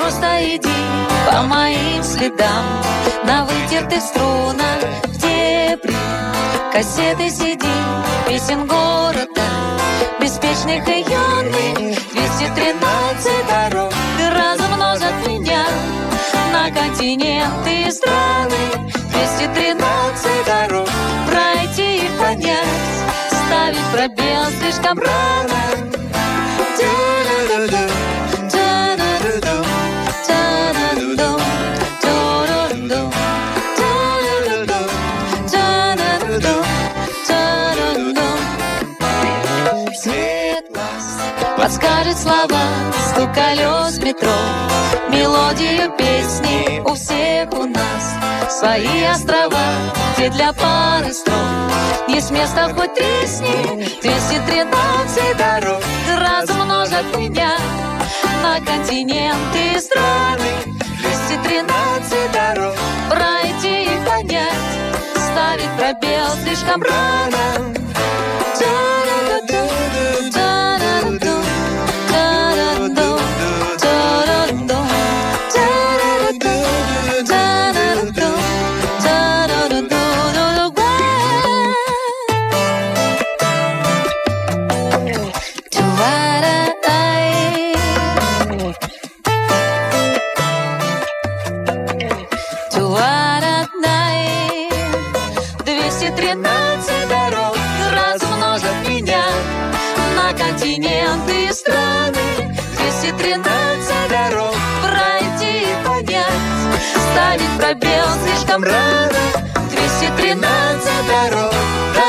просто иди по моим следам, на вытертых струнах в дебри кассеты сиди, песен города беспечных и юных. 213 дорог размножат меня на континенты и страны. 213 дорог пройти и понять, ставить пробел слишком рано. Подскажет слова стук колес метро, мелодию песни у всех у нас. Свои острова, где для пары строк есть место хоть тресни. 213 дорог размножат меня на континенты и страны. 213 дорог пройти и понять, ставить пробел слишком рано. Континенты и страны. 213 дорог пройти и понять, ставить пробел слишком рано. 213 дорог